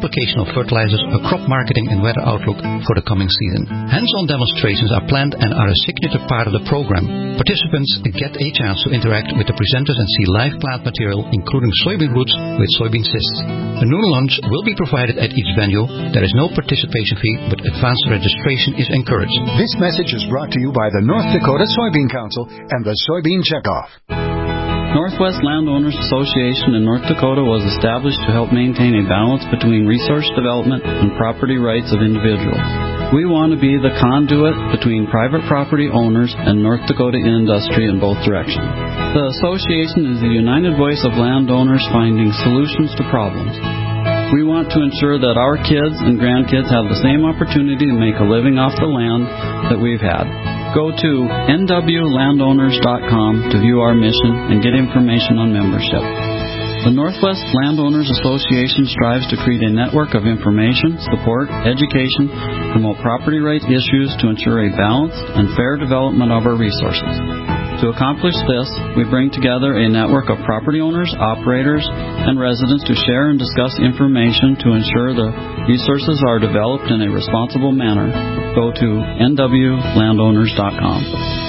application of fertilizers, a crop marketing and weather outlook for the coming season. Hands-on demonstrations are planned and are a signature part of the program. Participants get a chance to interact with the presenters and see live plant material, including soybean roots with soybean cysts. A noon lunch will be provided at each venue. There is no participation fee, but advanced registration is encouraged. This message is brought to you by the North Dakota Soybean Council and the Soybean Checkoff. Northwest Landowners Association in North Dakota was established to help maintain a balance between resource development and property rights of individuals. We want to be the conduit between private property owners and North Dakota industry in both directions. The association is the united voice of landowners finding solutions to problems. We want to ensure that our kids and grandkids have the same opportunity to make a living off the land that we've had. Go to N W landowners dot com to view our mission and get information on membership. The Northwest Landowners Association strives to create a network of information, support, education, promote property rights issues to ensure a balanced and fair development of our resources. To accomplish this, we bring together a network of property owners, operators, and residents to share and discuss information to ensure the resources are developed in a responsible manner. Go to N W landowners dot com.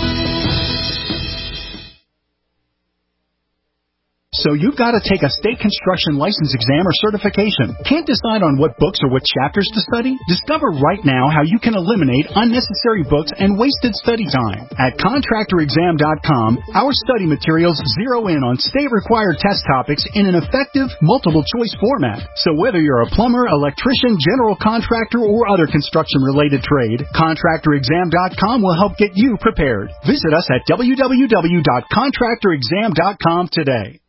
So you've got to take a state construction license exam or certification. Can't decide on what books or what chapters to study? Discover right now how you can eliminate unnecessary books and wasted study time. At contractor exam dot com, our study materials zero in on state-required test topics in an effective, multiple-choice format. So whether you're a plumber, electrician, general contractor, or other construction-related trade, contractor exam dot com will help get you prepared. Visit us at w w w dot contractor exam dot com today.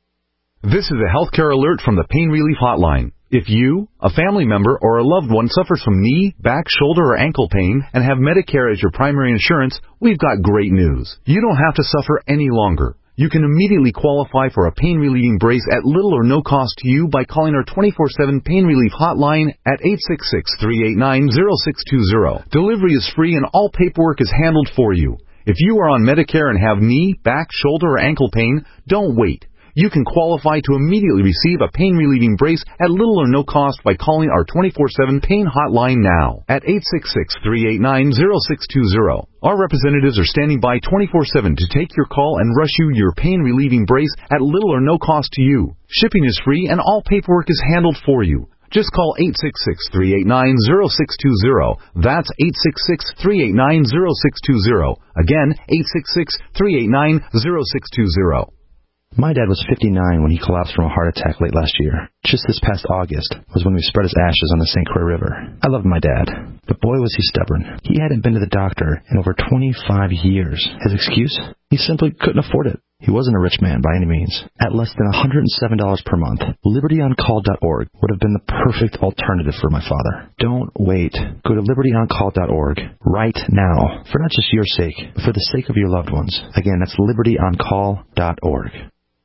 This is a healthcare alert from the Pain Relief Hotline. If you, a family member, or a loved one suffers from knee, back, shoulder, or ankle pain and have Medicare as your primary insurance, we've got great news. You don't have to suffer any longer. You can immediately qualify for a pain-relieving brace at little or no cost to you by calling our twenty-four seven Pain Relief Hotline at eight six six, three eight nine, zero six two zero. Delivery is free and all paperwork is handled for you. If you are on Medicare and have knee, back, shoulder, or ankle pain, don't wait. You can qualify to immediately receive a pain-relieving brace at little or no cost by calling our twenty-four seven Pain Hotline now at eight six six, three eight nine, zero six two zero. Our representatives are standing by twenty-four seven to take your call and rush you your pain-relieving brace at little or no cost to you. Shipping is free and all paperwork is handled for you. Just call eight six six, three eight nine, zero six two zero. That's eight six six, three eight nine, zero six two zero. Again, eight six six, three eight nine, zero six two zero. My dad was fifty-nine when he collapsed from a heart attack late last year. Just this past August was when we spread his ashes on the Saint Croix River. I loved my dad, but boy was he stubborn. He hadn't been to the doctor in over twenty-five years. His excuse? He simply couldn't afford it. He wasn't a rich man by any means. At less than one hundred seven dollars per month, liberty on call dot org would have been the perfect alternative for my father. Don't wait. Go to liberty on call dot org right now, for not just your sake, but for the sake of your loved ones. Again, that's liberty on call dot org.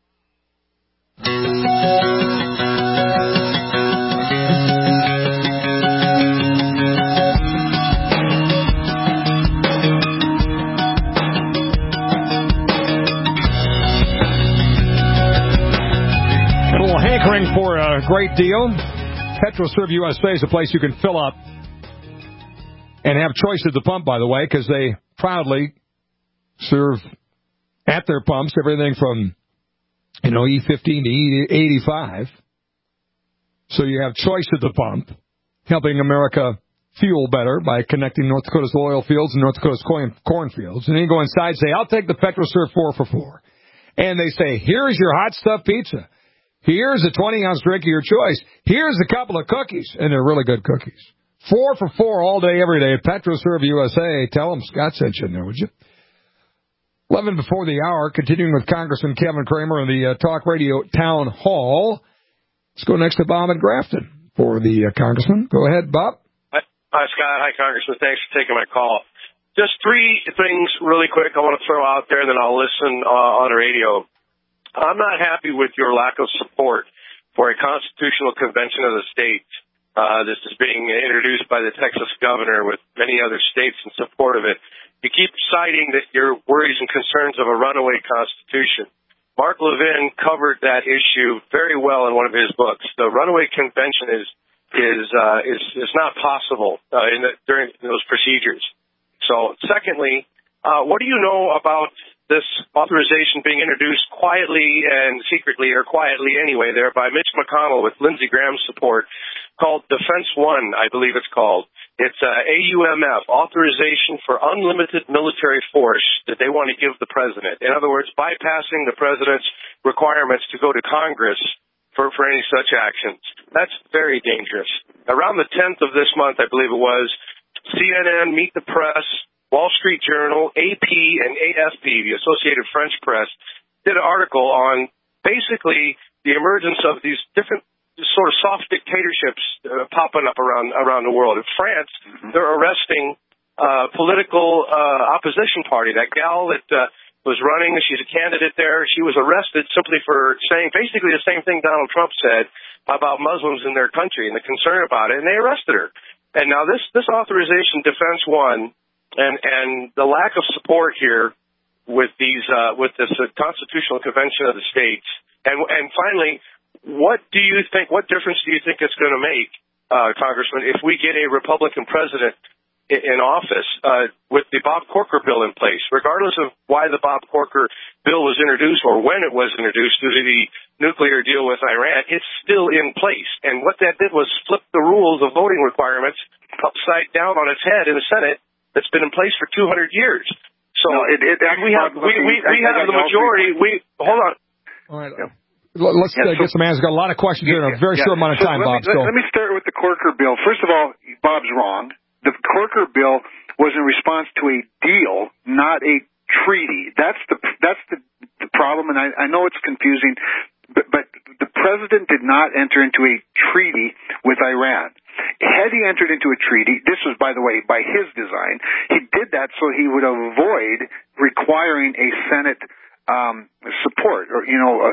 A little hankering for a great deal. PetroServe U S A is a place you can fill up and have choice at the pump, by the way, because they proudly serve at their pumps everything from, you know, E fifteen to E eighty-five. So you have choice at the pump, helping America fuel better by connecting North Dakota's oil fields and North Dakota's cornfields. And then you go inside and say, I'll take the PetroServe four for four. And they say, here's your hot stuff pizza. Here's a twenty-ounce drink of your choice. Here's a couple of cookies. And they're really good cookies. Four for four all day, every day at PetroServe U S A. Tell them Scott sent you in there, would you? eleven before the hour, continuing with Congressman Kevin Cramer in the uh, Talk Radio Town Hall. Let's go next to Bob in Grafton for the uh, Congressman. Go ahead, Bob. Hi, hi, Scott. Hi, Congressman. Thanks for taking my call. Just three things really quick I want to throw out there, and then I'll listen uh, on the radio. I'm not happy with your lack of support for a constitutional convention of the states. Uh, this is being introduced by the Texas governor with many other states in support of it. You keep citing that your worries and concerns of a runaway constitution. Mark Levin covered that issue very well in one of his books. The runaway convention is is uh, is is not possible uh, in the, during those procedures. So, secondly, uh, what do you know about this authorization being introduced quietly and secretly, or quietly anyway, there by Mitch McConnell with Lindsey Graham's support, called Defense One, I believe it's called. It's uh, A U M F, Authorization for Unlimited Military Force, that they want to give the president. In other words, bypassing the president's requirements to go to Congress for, for any such actions. That's very dangerous. Around the tenth of this month, I believe it was, C N N, Meet the Press, Wall Street Journal, A P, and A F P, the Associated French Press, did an article on basically the emergence of these different sort of soft dictatorships uh, popping up around around the world. In France, they're arresting uh, political uh, opposition party. That gal that uh, was running, she's a candidate there. She was arrested simply for saying basically the same thing Donald Trump said about Muslims in their country and the concern about it, and they arrested her. And now this this authorization, Defense One, And, and the lack of support here with these, uh, with this uh, Constitutional Convention of the States. And, and finally, what do you think, what difference do you think it's going to make, uh, Congressman, if we get a Republican president in, in office, uh, with the Bob Corker bill in place, regardless of why the Bob Corker bill was introduced or when it was introduced due to the nuclear deal with Iran, it's still in place. And what that did was flip the rules of voting requirements upside down on its head in the Senate. That's been in place for two hundred years. So no, it, it we have we, we, we have the majority. We hold on. All right. Yeah. Let's uh, yeah, so, get some answers. Got a lot of questions here in a very yeah. short amount of so time, let Bob. Me, so. let me start with the Corker bill. First of all, Bob's wrong. The Corker bill was in response to a deal, not a treaty. That's the that's the, the problem, and I, I know it's confusing, but, but the president did not enter into a treaty with Iran. Had he entered into a treaty, this was, by the way, by his design, he did that so he would avoid requiring a Senate um, support or, you know, uh,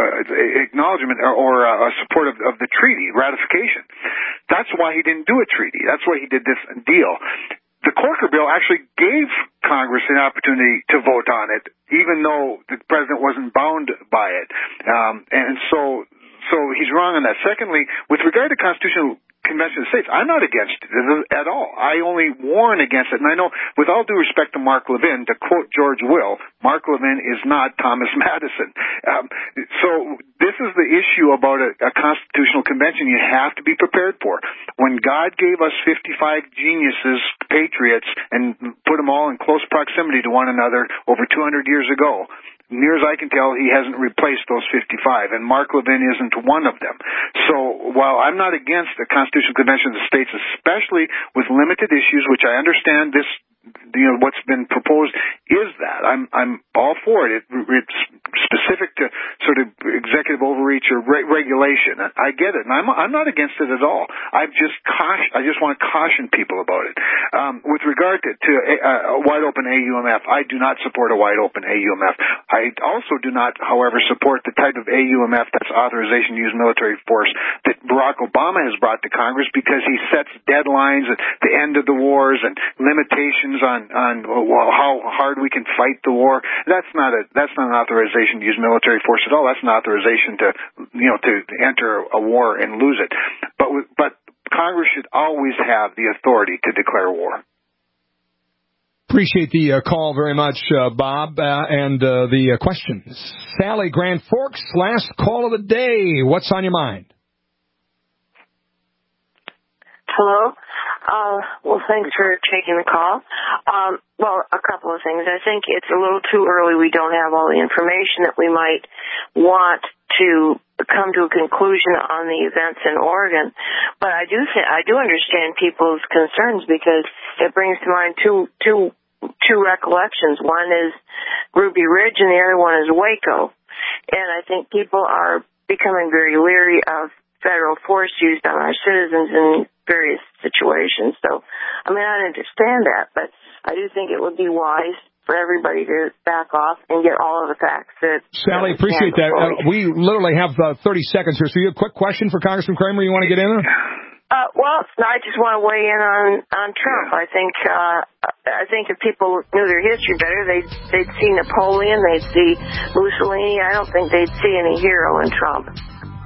uh, acknowledgement or, or uh, support of, of the treaty, ratification. That's why he didn't do a treaty. That's why he did this deal. The Corker bill actually gave Congress an opportunity to vote on it, even though the president wasn't bound by it. Um, and so, so he's wrong on that. Secondly, with regard to constitutional Convention of the States, I'm not against it at all. I only warn against it. And I know, with all due respect to Mark Levin, to quote George Will, Mark Levin is not Thomas Madison. Um, so this is the issue about a, a constitutional convention you have to be prepared for. When God gave us fifty-five geniuses, patriots, and put them all in close proximity to one another over two hundred years ago, near as I can tell, he hasn't replaced those fifty-five, and Mark Levin isn't one of them. So while I'm not against the Constitutional Convention of the States, especially with limited issues, which I understand this, you know, what's been proposed is that. I'm I'm all for it. it it's specific to sort of executive overreach or re- regulation. I, I get it, and I'm I'm not against it at all. I just caution. I just want to caution people about it. Um, with regard to, to a, a wide open A U M F, I do not support a wide open A U M F. I also do not, however, support the type of A U M F that's authorization to use military force that Barack Obama has brought to Congress, because he sets deadlines at the end of the wars and limitations on on well, how hard we can fight the war. That's not a that's not an authorization to use military force at all. That's an authorization to you know to enter a war and lose it. But but Congress should always have the authority to declare war. Appreciate the uh, call very much, uh, Bob, uh, and uh, the uh, questions. Sally, Grand Forks, last call of the day. What's on your mind? Hello. Uh, well, thanks for taking the call. Um, well, a couple of things. I think it's a little too early. We don't have all the information that we might want to come to a conclusion on the events in Oregon. But I do th- I do understand people's concerns, because it brings to mind two two two recollections. One is Ruby Ridge, and the other one is Waco. And I think people are becoming very leery of federal force used on our citizens in various situations. So, I mean, I understand that, but I do think it would be wise for everybody to back off and get all of the facts. That Sally, appreciate that. Uh, we literally have uh, thirty seconds here. So you have a quick question for Congressman Kramer you want to get in there? Uh, well, I just want to weigh in on, on Trump. I think uh, I think if people knew their history better, they'd, they'd see Napoleon, they'd see Mussolini. I don't think they'd see any hero in Trump.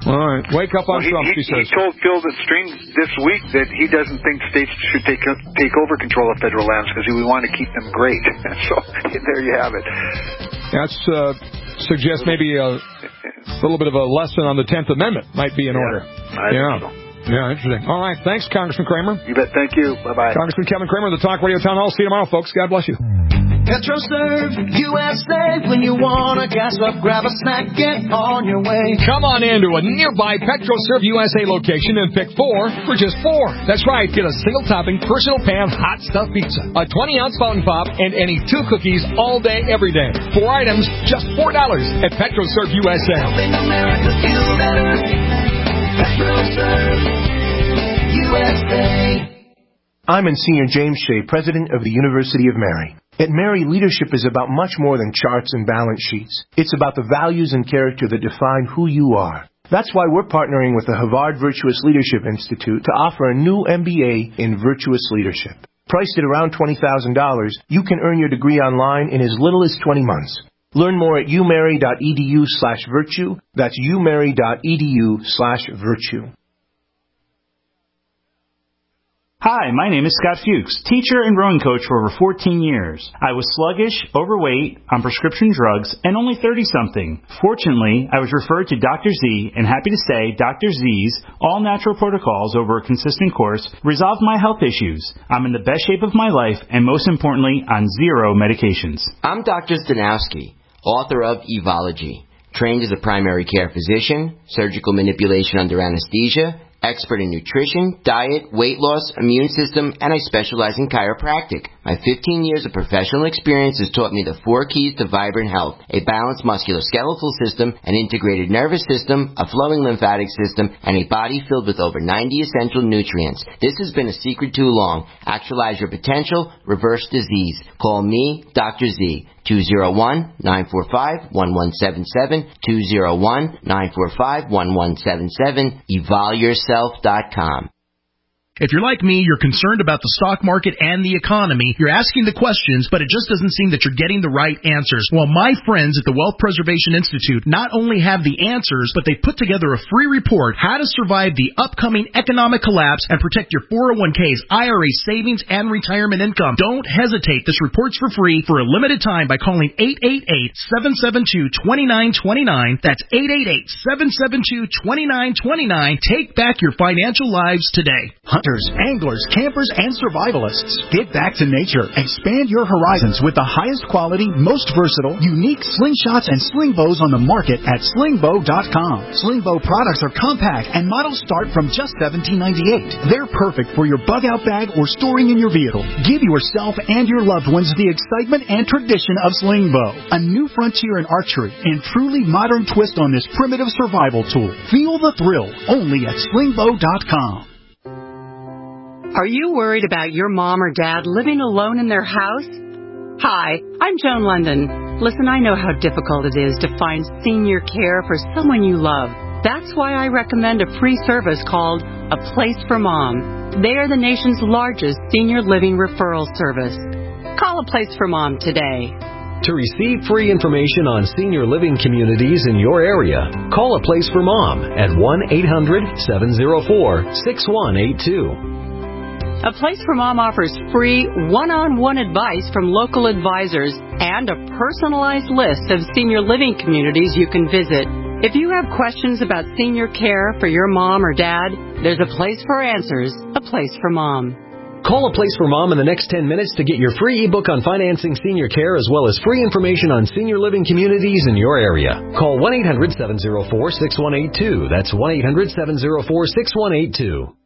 All right. Wake up on well, he, Trump, he, he says. He told Phil the Stream this week that he doesn't think states should take take over control of federal lands because we want to keep them great. So there you have it. That's uh, suggests maybe a little bit of a lesson on the tenth Amendment might be in yeah, order. I yeah. think so. Yeah, interesting. All right. Thanks, Congressman Kramer. You bet. Thank you. Bye-bye. Congressman Kevin Kramer, the Talk Radio Town Hall. See you tomorrow, folks. God bless you. PetroServe U S A. When you want to gas up, grab a snack, get on your way. Come on in to a nearby PetroServe U S A location and pick four for just four. That's right. Get a single topping, personal pan, hot stuff pizza, a twenty ounce fountain pop, and any two cookies all day, every day. Four items, just four dollars at PetroServe U S A. Helping America feel better. PetroServe U S A. I'm Monsignor James Shea, president of the University of Mary. At Mary, leadership is about much more than charts and balance sheets. It's about the values and character that define who you are. That's why we're partnering with the Havard Virtuous Leadership Institute to offer a new M B A in Virtuous Leadership. Priced at around twenty thousand dollars, you can earn your degree online in as little as twenty months. Learn more at umary.edu slash virtue. That's umary.edu slash virtue. Hi, my name is Scott Fuchs, teacher and rowing coach for over fourteen years. I was sluggish, overweight, on prescription drugs, and only thirty-something. Fortunately, I was referred to Doctor Z, and happy to say Doctor Z's all-natural protocols over a consistent course resolved my health issues. I'm in the best shape of my life, and most importantly, on zero medications. I'm Doctor Stanowski, author of Evology, trained as a primary care physician, surgical manipulation under anesthesia, expert in nutrition, diet, weight loss, immune system, and I specialize in chiropractic. My fifteen years of professional experience has taught me the four keys to vibrant health: a balanced musculoskeletal system, an integrated nervous system, a flowing lymphatic system, and a body filled with over ninety essential nutrients. This has been a secret too long. Actualize your potential, reverse disease. Call me, Doctor Z, two oh one, nine four five, one one seven seven, two oh one, nine four five, one one seven seven, evol yourself dot com. If you're like me, you're concerned about the stock market and the economy. You're asking the questions, but it just doesn't seem that you're getting the right answers. Well, my friends at the Wealth Preservation Institute not only have the answers, but they put together a free report, How to Survive the Upcoming Economic Collapse and Protect Your four oh one k's, I R As, savings, and retirement income. Don't hesitate. This report's for free for a limited time by calling eight eight eight, seven seven two, two nine two nine. That's eight eight eight, seven seven two, two nine two nine. Take back your financial lives today. Hunters, anglers, campers, and survivalists. Get back to nature. Expand your horizons with the highest quality, most versatile, unique slingshots and sling bows on the market at sling bow dot com. Sling bow products are compact and models start from just seventeen ninety-eight. They're perfect for your bug-out bag or storing in your vehicle. Give yourself and your loved ones the excitement and tradition of sling bow, a new frontier in archery and truly modern twist on this primitive survival tool. Feel the thrill only at sling bow dot com. Are you worried about your mom or dad living alone in their house? Hi, I'm Joan London. Listen, I know how difficult it is to find senior care for someone you love. That's why I recommend a free service called A Place for Mom. They are the nation's largest senior living referral service. Call A Place for Mom today. To receive free information on senior living communities in your area, call A Place for Mom at one eight hundred, seven oh four, six one eight two. A Place for Mom offers free one-on-one advice from local advisors and a personalized list of senior living communities you can visit. If you have questions about senior care for your mom or dad, there's a place for answers, A Place for Mom. Call A Place for Mom in the next ten minutes to get your free ebook on financing senior care as well as free information on senior living communities in your area. Call one eight hundred, seven oh four, six one eight two. That's one eight hundred, seven oh four, six one eight two.